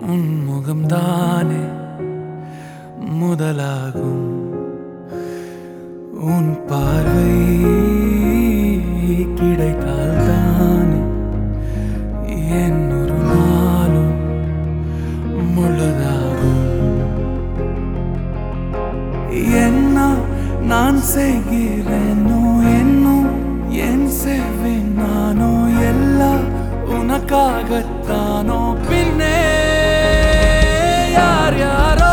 உன்முகம்தானே முதலாகும். உன் பார்வை கிடைத்தால்தானே என் ஒரு நாளும் முழுதாகும். என்ன நான் செய்கிறேனோ என்னும் என் செய்வேன் நானோ எல்லாம் உனக்காகத்தானோ. பின்னே யார் யாரோ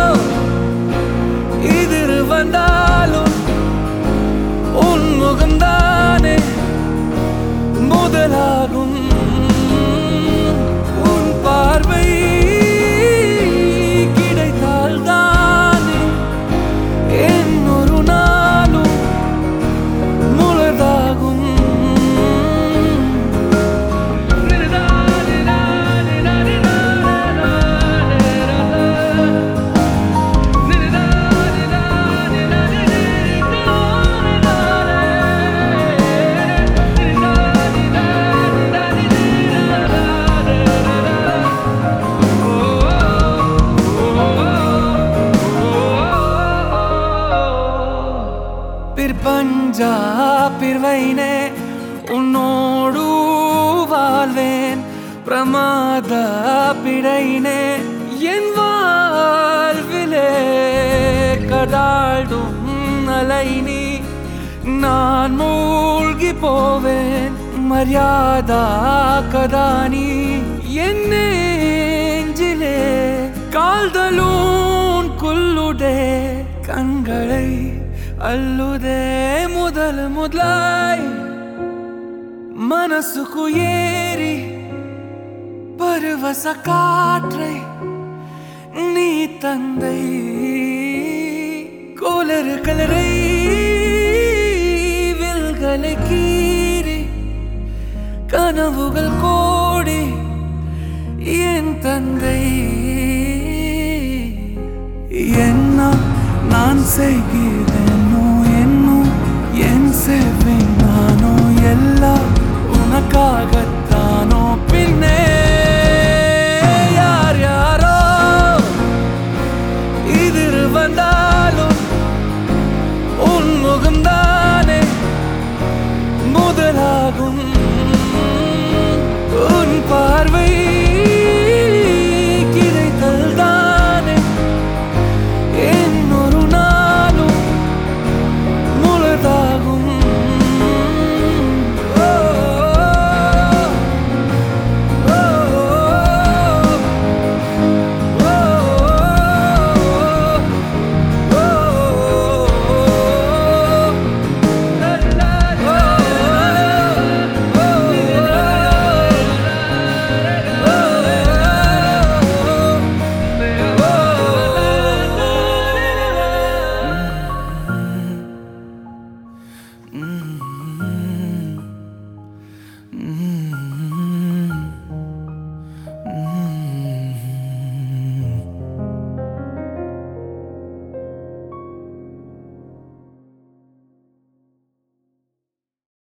எதிர் வந்தாலும் உன் முகம்தானே முதலாகும். உன் பார்வை கிடைத்தால்தானே என் ஒரு நாளும் முழுதாகும். பிற்பஞ்சா பிறவைனே உன்னோடு வாழ்வேன். பிரமாத பிழைனே என் வாழ்விலே கடாடும் அலை நீ. நான் மூழ்கி போவேன் மரியாதா கதானி என் நெஞ்சிலே. கால்தலூன் குல்லுடே கண்களை அல்லுதே முதலாய் மனசுக்கு ஏறி பருவச காற்றை நீ தந்தை. கோலரு கலரை வில்களை கீறி கனவுகள் கோடி என் தந்தை. என்ன நான் செய்கிறேனோ என்னும் என் செய்வேன் நானோ எல்லாம் உனக்காகத்தானோ. பின்னே யார் யாரோ எதிர் வந்தாலும் உன் முகம்தானே முதலாகும். உன் பார்வை கிடைத்தால்தானே என் ஒரு நாளும் முழுதாகும். Mm-hmm.